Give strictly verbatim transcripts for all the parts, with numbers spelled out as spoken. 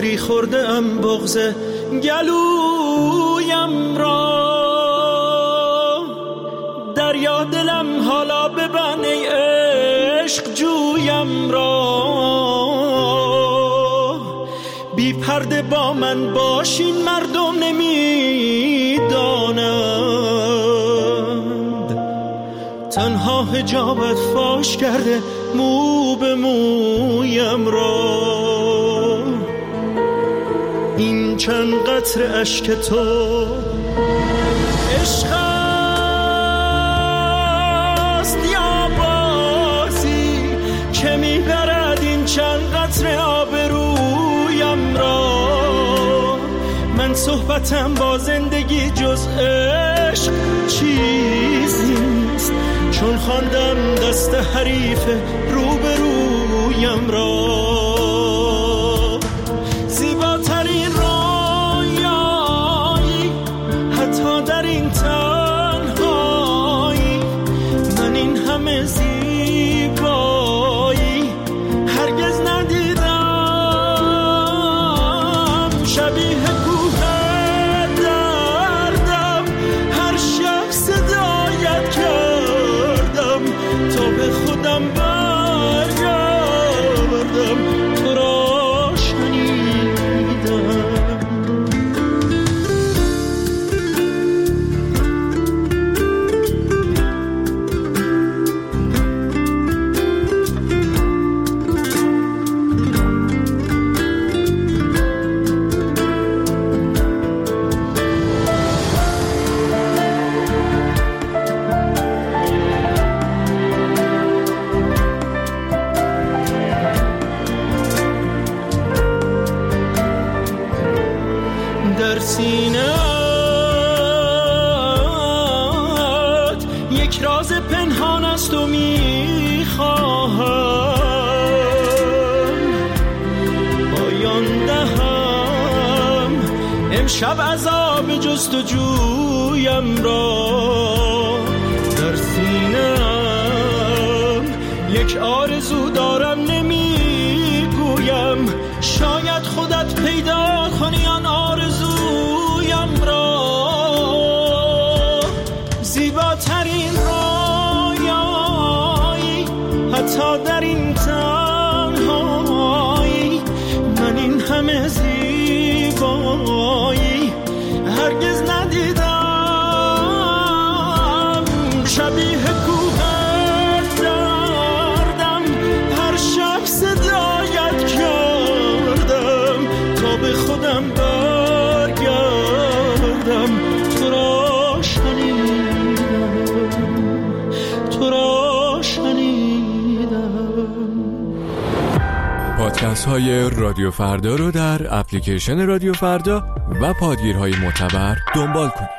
عمری خورده ام بغض گلویم را، دریا دلم حالا ببن ای عشق جویم را. بی پرده با من باشین مردم نمیدانند، تنها حجابت فاش کرده مو به مویم را. این چند قطره اشک تو عشق است یا بازی که میبرد این چند قطره آبرویم را. من صحبتم با زندگی جز عشق چیزی نیست، چون خواندم دست حریف روبرویم را. زیباترین رویایی حتی در این تنهایی، من این همه زیبایی هرگز ندیدم. شبیه کوه دردم هر شب صدایت کردم تا به خودم برگردم، تو را شنیدم. در سینه‌ات یک راز پنهان است و میخواهم پایان دهم امشب عذاب جستجویم را. در سینه‌ام یک آرزو دارم نمیگویم، شاید خودت پیدا کنی آن آرزویم را. زیباترین رویایی حتی در این تنهایی، من این همه زیبایی هرگز ندیدم. شبیه کوه دردم هر شب صدایت کردم تا به خودم برگردم، تو را شنیدم، تو را شنیدم. پادکست های رادیو فردا رو در اپلیکیشن رادیو فردا و پادگیرهای معتبر دنبال کنید.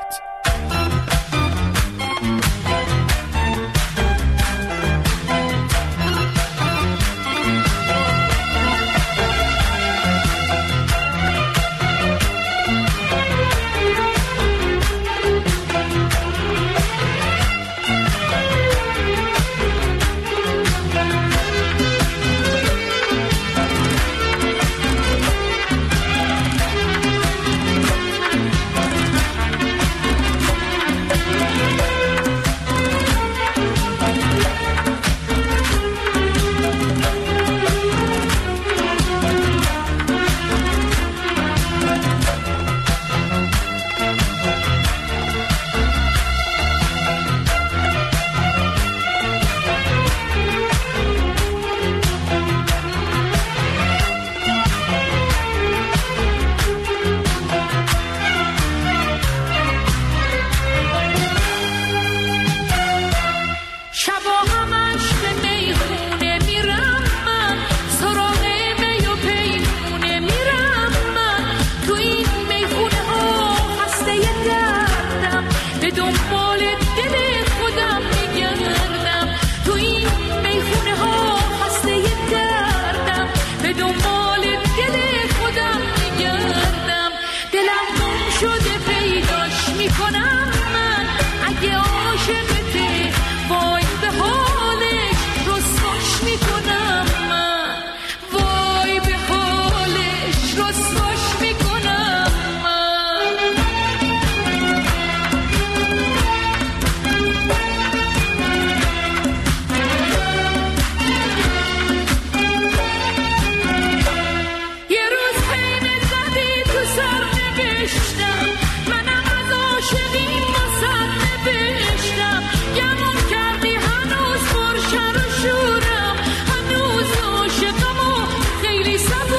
میرم. گمون کردی هنوز پرشر و شورم، هنوز عاشقم و خیلی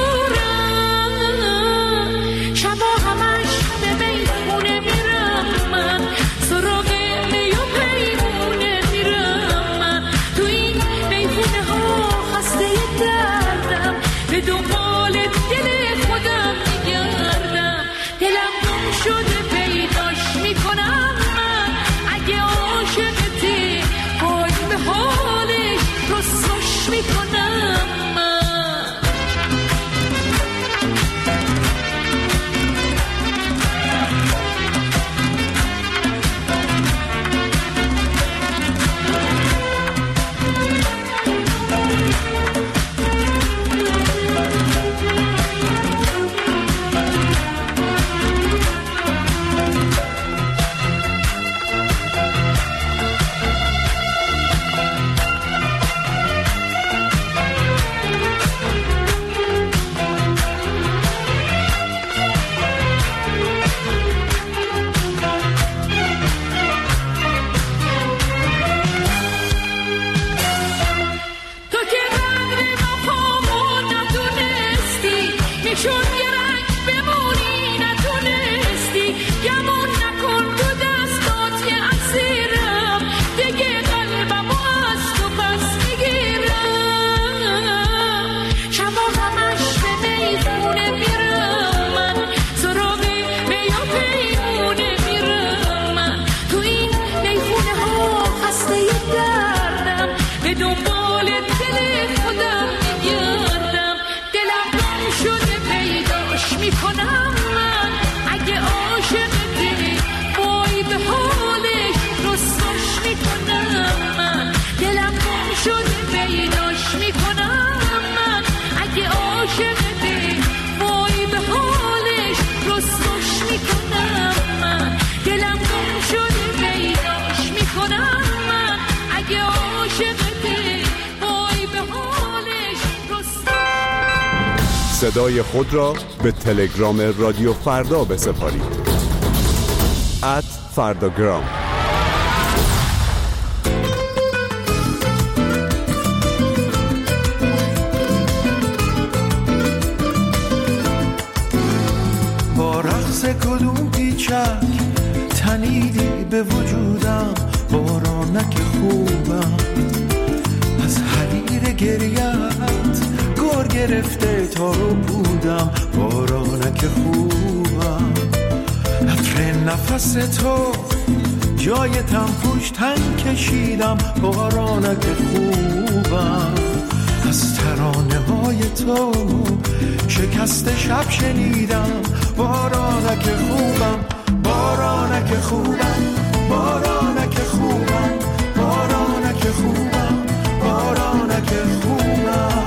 صبورم. شبا همش به میخونه میرم من، سراغ می و پیمونه میرم من. تو این میخونه ها خسته دردم، به دنبال دل خودم میگردم. دلم گم شده پیداش میکنم من، اگه عاشقتی وای به حالش رسواش میکنم من. تو که قدر وفامو ندونستی، نشون یه رنگ بمونی نتونستی. گمون نکن تو دستات یه اسیرم، دیگه قلبمو از تو پس میگیرم. شبا همش به میخونه میرم من، سراغ می و پیمونه میرم من. تو این میخونه ها خسته دردم، به دنبال دل خودم میگردم. دلم گم شده پیداش میکنم من، اگه عاشقتی وای به حالش رسواش میکنم من. دلم گم شده پیداش میکنم من، اگه عاشقتی وای به حالش رسواش میکنم من. دلم گم شده پیداش میکنم من، اگه عاشقتی وای به حالش رسواش. صدای خود را به تلگرام رادیو فردا بسپارید. ات فرداگرام. با رقص کدوم پیچک تنیدی به وجودم، بارانک خوبم از حریر گریت گر گرفته تا رو بودم. بارانک خوبم عطر نفس تو جای تنفوش تن کشیدم. بارانک خوبم از ترانه های تو شکست شب شنیدم. بارانک خوبم، بارانک خوبم، بارانک خوبم، بارانک خوبم، بارانک خوبم.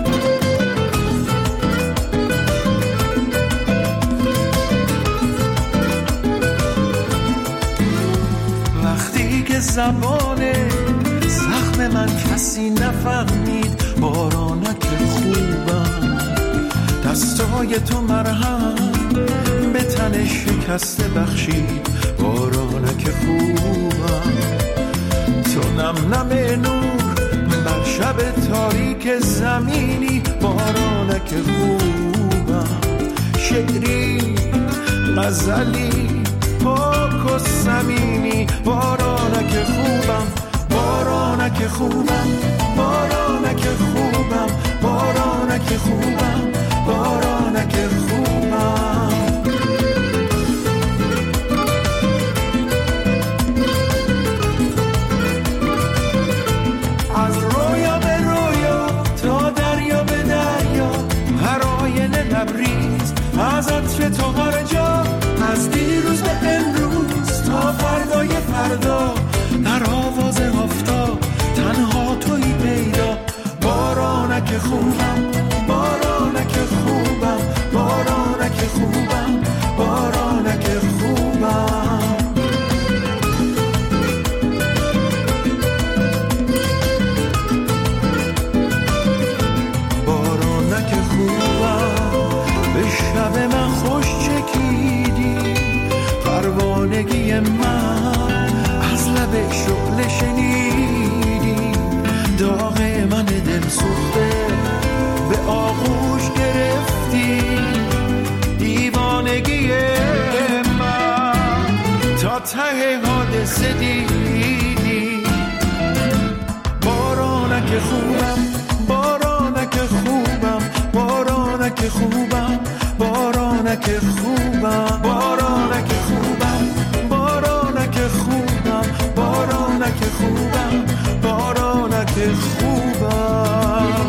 وقتی که زبان زخم من کسی نفهمید، بارانک خوبم. دستای تو مرهم به تن شکسته بخشید. بارانک خوبم تو نم نم نور بر شب تاریک زمینی. بارانک خوبم شعری غزلی پاک و صمیمی. بارانک خوبم، بارانک خوبم، بارانک خوبم، بارانک خوبم، بارانک خوبم. از رویا به رویا تا دریا به دریا، هر آینه لبریز از عطر تو هر جا. از دیروز به امروز تا فردای فردا، در دیدی. بارانک خوبم بارانک خوبم بارانک خوبم بارانک خوبم بارانک خوبم بارانک خوبم بارانک خوبم بارانک خوبم.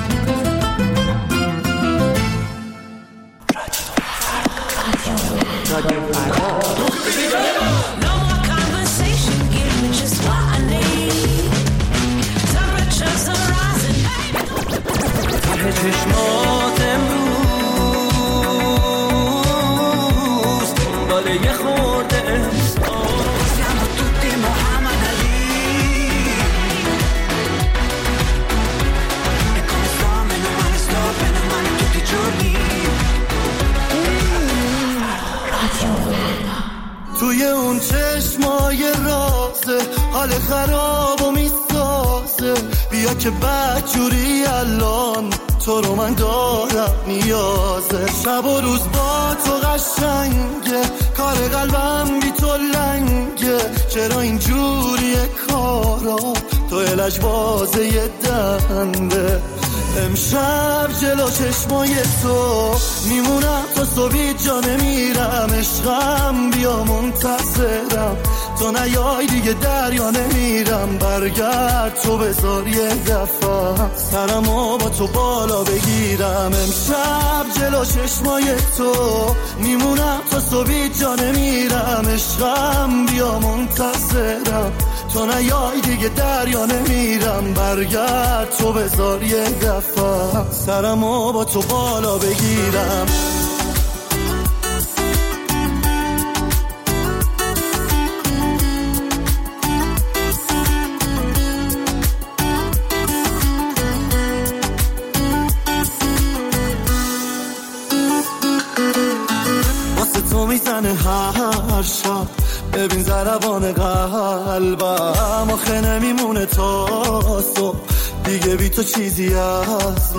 رادیو فردا. No more conversation, give me just what I need. Temperatures are rising. ته چشمات امروز دنبال یه خورده احساس. Siamo tutti Muhammad Ali. E come sto, meno male sto, bene o male tutti i giorni. توی اون چشمای رازه حال خراب و میسازه. بیا که بدجوری الان تو رو من دارم نیازه. شب و روز با تو قشنگه کار قلبم بی تو لنگه. چرا اینجوریه کارا تو لجبازه یه دنده. امشب جلو چشمای تو میمونم تا صبحی جا نمیرم. عشقم بیا منتظرم تو نیای دیگه دریا نمیرم. برگرد تو بذار یه دفعه سرمو با تو بالا بگیرم. امشب جلو چشمای تو میمونم تا صبحی جا نمیرم. عشقم بیا منتظرم تو نیای دیگه دریا نمیرم. برگرد تو بذار یه دفعه سرمو با تو بالا بگیرم. واسه تو میزنه هر شب ببین ضربان قلبم. آخه نمیمونه تا صبح دیگه بی تو چیزی از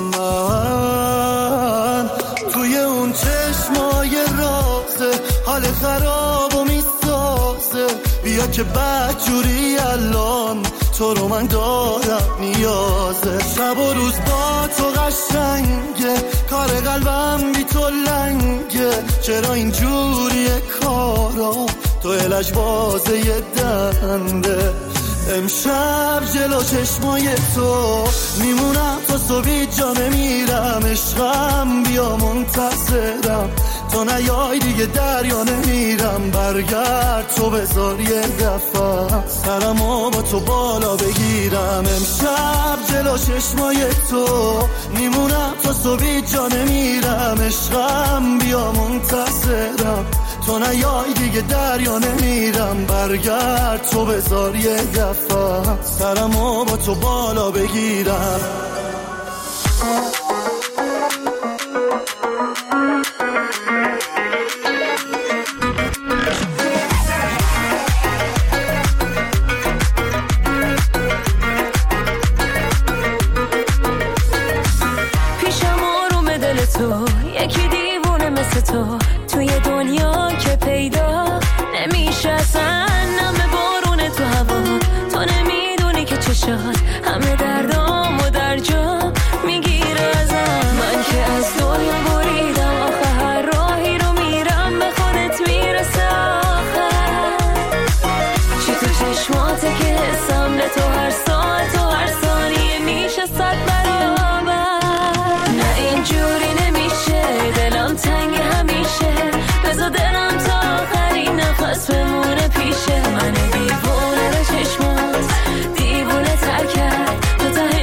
من. توی اون چشمای رازه حال خراب و میسازه. بیا که بدجوری الان تو رو من دارم نیازه. شب و روز با تو قشنگه کار قلبم بی تو لنگه. چرا اینجوریه کارا تو لجبازه یه دنده. امشب جلو چشمای تو میمونم تا صبحی جا نمیرم. عشقم بیا منتظرم تو نیای دیگه دریا نمیرم. برگرد تو بذار یه دفعه سرمو با تو بالا بگیرم. امشب جلو چشمای تو میمونم تا صبحی جا نمیرم. عشقم بیا منتظرم تو نیای دیگه دریا نمیرم. برگرد تو بذار یه دفعه سرمو با تو بالا بگیرم. پیشم آروم دل تو یکی دیوونه مثل تو توی دنیا که پیدا نمیشه اصلا. نمه بارونه تو هوا تو نمیدونی که چشات همه دردامو در جا میگیره ازم. من که از دنیا بریدم آخه هر راهی رو میرم به خودت میرسه آخر. چی تو چشماته که حسم نه تو هر ساعت و هر ثانیه میشه صد برابر. نه اینجوری نمیشه دلم تنگ همیشه. بذار دلم تا آخرین نفس بمونه پیشه. من دیوونه رو چشمات دیوونه تر کرد تو ته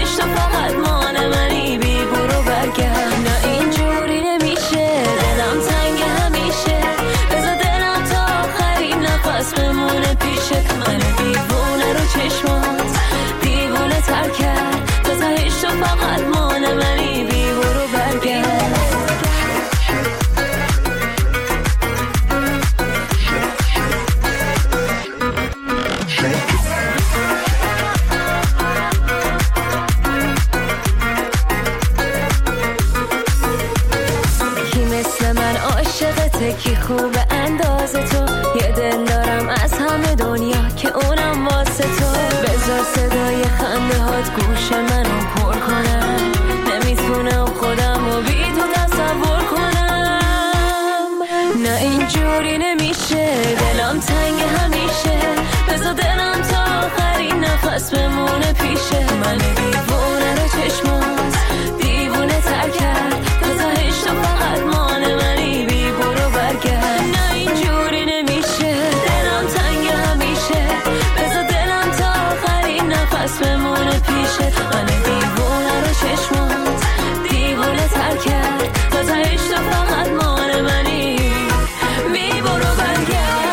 گوش منو پر کنم، نمیتونم خودم رو بی تو تصور کنم. نه اینجوری نمیشه، دلم تنگ همیشه، بذار دلم تا آخرین نفس بمونه پیشه. من دیوونه رو چشمات دیوونه تر کرد، تا تهش تو فقط مانه منی، بی برو برگرد. نه اینجوری نمیشه، دلم تنگ همیشه، بذار دلم تا آخرین نفس بمونه پیشه. من دیوونه رو چشمات دیوونه تر کرد، تا تهش تو فقط مانه منی، بی برو برگرد.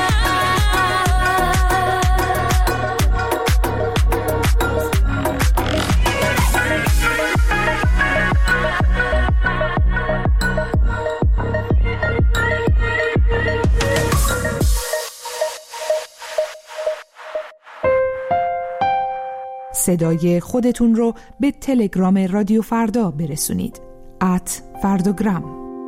صدای خودتون رو به تلگرام رادیو فردا برسونید. ات فرداگرام.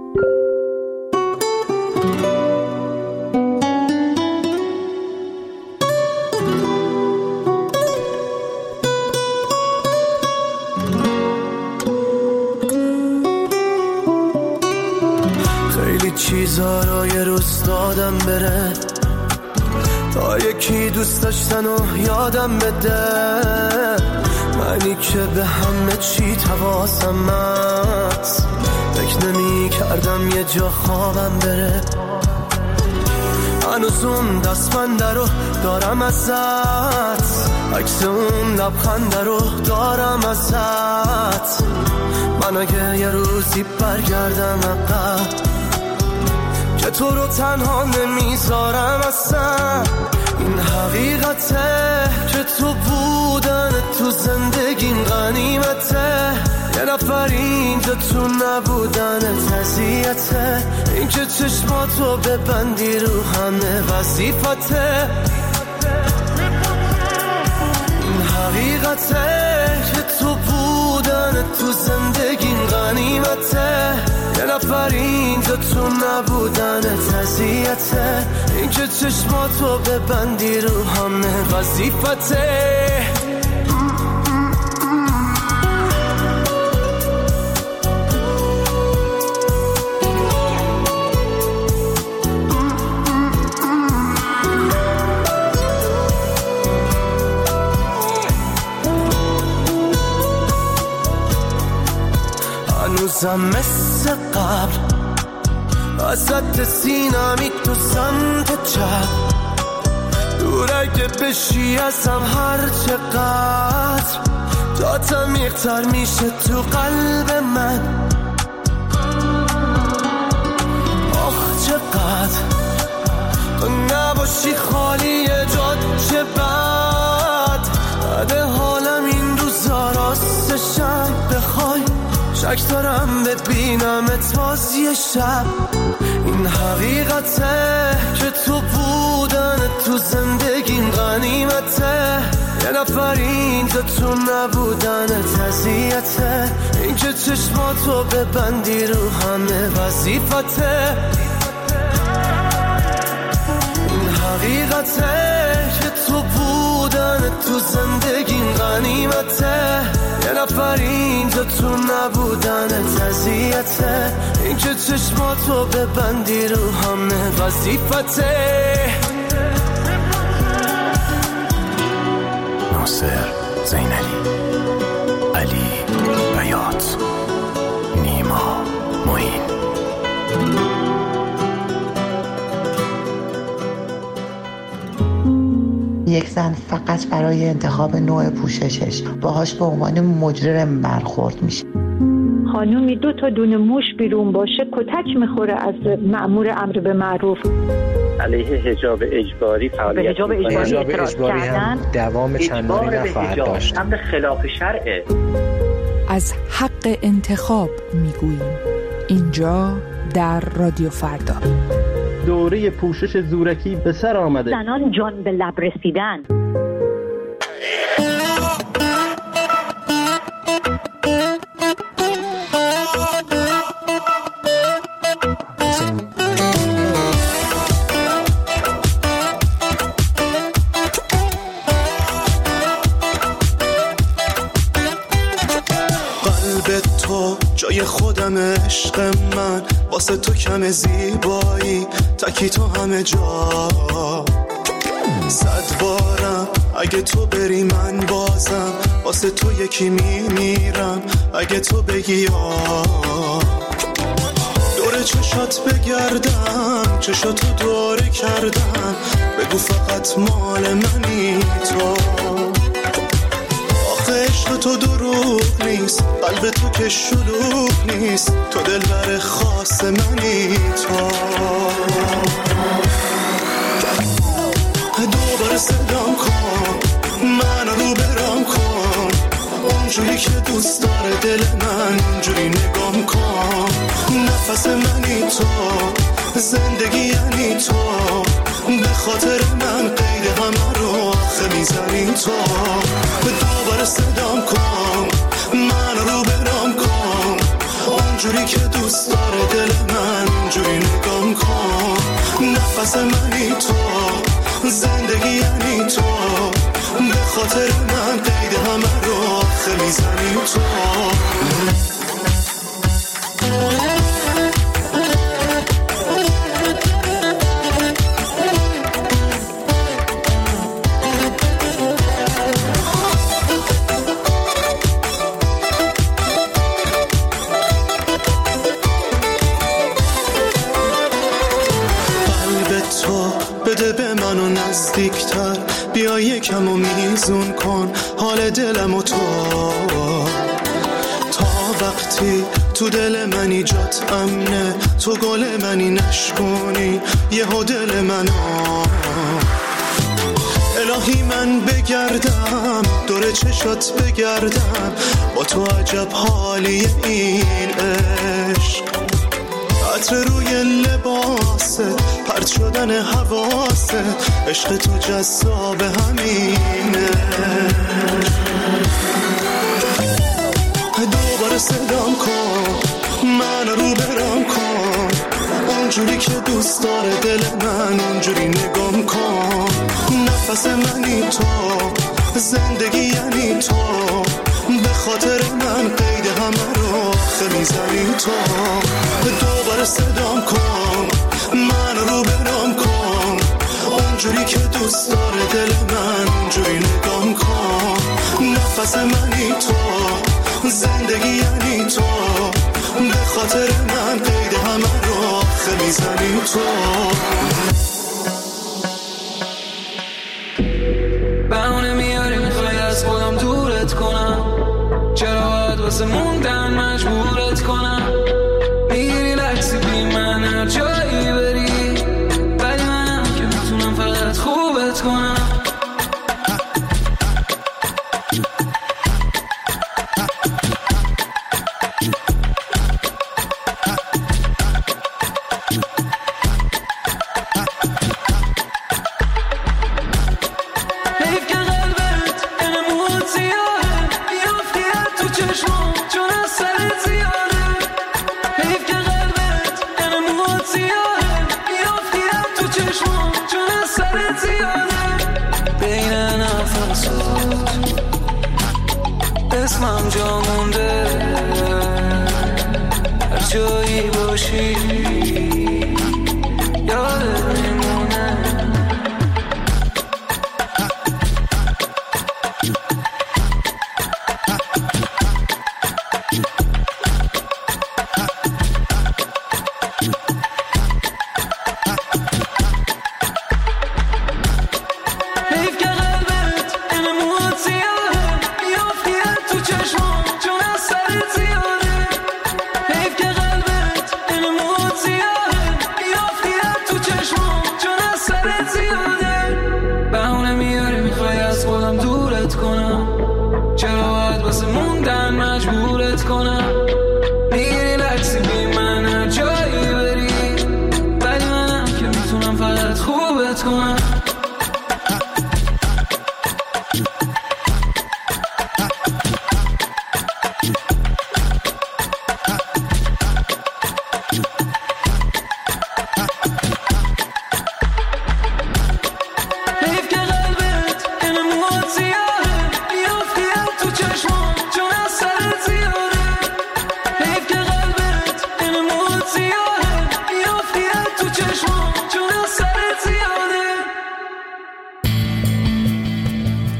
خیلی چیزا رو یه روز دادم بره، تا یکی دوست داشتن و یادم بده. منی که به همه چی حواسم هست، فکر نمی کردم یه جا خوابم بره. هنوز اون دستبنده رو دارم ازت، عکس اون لبخنده رو دارم ازت. من اگه یه روزی برگردم عقب، که تو رو تنها نمیذارم اصلا. این حقیقته که تو بودن تو زندگیم غنیمته، یه نفر اینجا تو نبودن تزیته. این که چشماتو ببندی رو همه وظیفته. این حقیقته که تو بودن تو زندگیم غنیمته، یه نفر اینجا تو نبودن تزیته. این که چشماتو ببندی رو همه وظیفته. هنوزم مثل قبل ازت سینمی تو سمت چپ، دور اگه بشی ازم هر چقدر، تا تمیق‌تر میشه تو قلب من. آخ چقدر تو نباشی خالی جاد، چه بد بده حالم این روزا راستشم. بخوای شک دارم ببینمت باز یه شب. این حقیقته که تو بودن تو زندگیم غنیمته، یه نفر اینجا تو نبودن تزیته. این که چشماتو ببندی رو همه وظیفته. این حقیقته که تو بودن تو زندگیم غنیمته، یه نفر اینجا تو نبودن تزیته. این که چشماتو ببندی رو همه وظیفته. ناصر، زینالی، علی، بیات، نیما، معین. یک زن فقط برای انتخاب نوع پوششش باهاش به عنوان مجرم برخورد میشه. خانومی دو تا دونه موش بیرون باشه کتک میخوره از مأمور امر به معروف. علیه حجاب اجباری فعالیت حجاب اجباری اعتراض کردن، دوام چندانی نخواهد داشت. امر خلاف شرعه. از حق انتخاب میگوییم اینجا در رادیو فردا. دوره پوشش زورکی به سر آمده. زنان جان به لب رسیدن. تو جای خودم عشق من، واسه تو کم زیبایی تکی تو همه جا. صد بارم اگه تو بری من بازم واسه تو یکی میمیرم اگه تو بگی یا. دور چشات بگردم چشاتو دوره کردم، بگو فقط مال منی تو. آخه عشق تو دروغ نیست، قلب تو که شلوغ نیست، تو دلبر خاص منی تو. دوباره صدام کن منو رو برام کن، اونجوری که دوست داره دل من اونجوری نگام کن. نفس منی تو، زندگی یعنی تو، به خاطر من قید همه رو آخه میزنی تو. دوباره صدام کن منو رو برام کن، اونجوری که دوست داره دل من اونجوری نگام کن. نفس منی تو، زندگی یعنی تو، به خاطر من قید همه رو آخه میزنی تو. بده به منو نزدیکتر، بیا یکم و میزون کن حال دلم و تو. تا وقتی تو دل منی جات امنه، تو گل منی نشکنی یهو دل منو. الهی من بگردم دور چشات بگردم، با تو عجب حالی این عشق. عطر روی لباسه پرت شدن حواسه، عشق تو جذاب همینه. دوباره صدام کن من رو برام کن، اونجوری که دوست داره دل من اونجوری نگام کن. نفس منی تو، زندگی یعنی تو، به خاطر من قید همه رو آخه میزنی تو. دوباره صدام کن من رو برام کن، اونجوری که دوست داره دل من اونجوری نگام کن. نفس منی تو، زندگی یعنی تو، به خاطر من قید همه رو آخه میزنی تو. بهونه میاری میخوای از خودم دورت کنم، چرا باید واسه موندن مجبورت کنم؟ میگیری لحظی بی من هر جایی بری، ولی منم که میتونم فقط خوبت کنم. اسمم جا مونده هر جایی باشی یادت میمونه.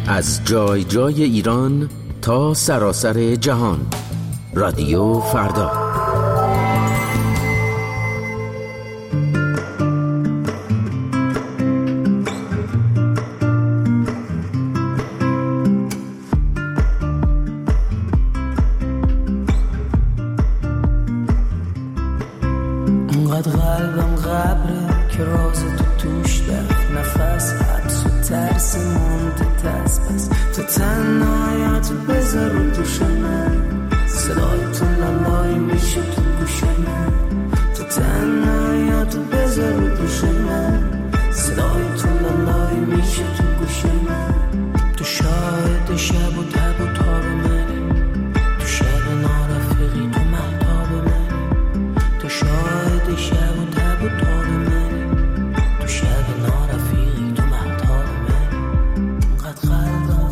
از جای جای ایران تا سراسر جهان. رادیو فردا. انقدر قلبم غبره که راز تو توش در نفس حبس و ترس مونده دست پس تو تنهایت بذار رو دوش من صدای تو لالای میشه تو گوش من تو تنهایت بذار رو دوش من صدای تو لالای میشه تو گوش من تو شاهد شب و تب و تاب منی تو شب نارفقی تو مهتاب منی تو شاهد شب و تب و تاب منی تو شب نارفقی تو مهتاب منی انقدر قلبم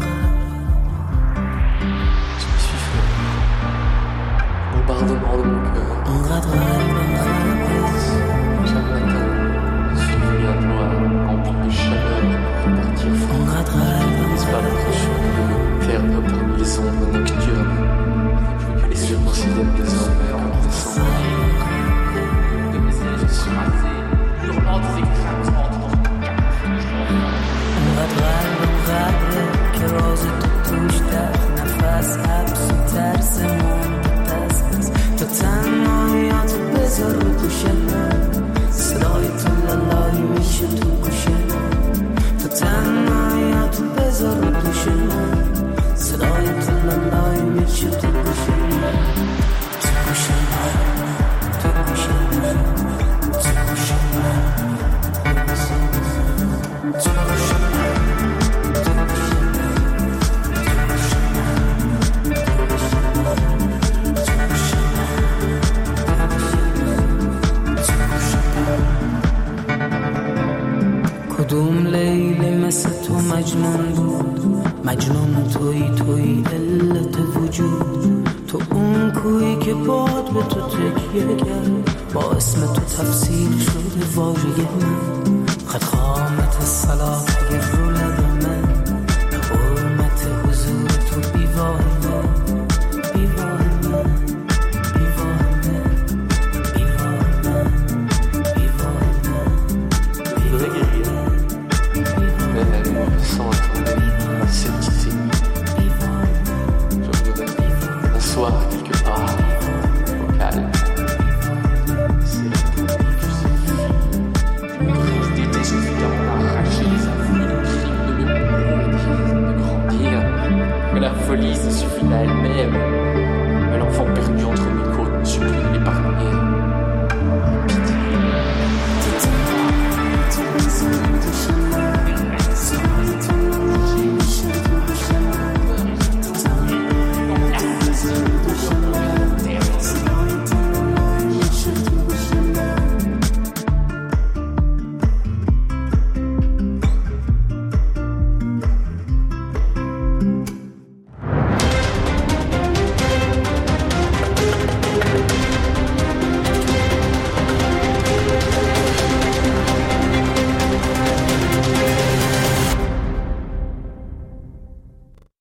bombardement de mon cœur. انقدر قلبم Chaque matin, suivi un noir rempli de chaleur, repartir fort. انقدر قلبم Disparaître cheveux, perdre parmi les ombres nocturnes. Et je considère désormais en descendant de mes ailes surasées, hurlant des éclatantes. انقدر قلبم غبره که راز تو توش در نفس حبس و ترس مونده دست بس تو تنهایت بذار رو دوش من صدای تو لالای میشه تو گوش من تو تنهایت بذار رو دوش من صدای تو لالای میشه تو گوش من تو گوش من تو گوش من تو گوش من تو گوش من کدوم لیلی مثل تو مجنون بود مجنون توی توی علت وجود تو اون کویی که باد به تو تکیه کرد با اسم تو تفسیر شده واژه من خط خامت صلاحی رو لب من حرمت حضور تو بیواه من بیواه من بیواه من بیواه من بیواه من Mais sans attendre, sceptifique. Je voudrais un soir quelque part, au calme. C'est la prise d'été suffisamment arracher les afflux de crimes de me de grandir. Que la folie se suffit à elle-même. Mais l'enfant perdu entre mes côtes me supplie de l'épargner.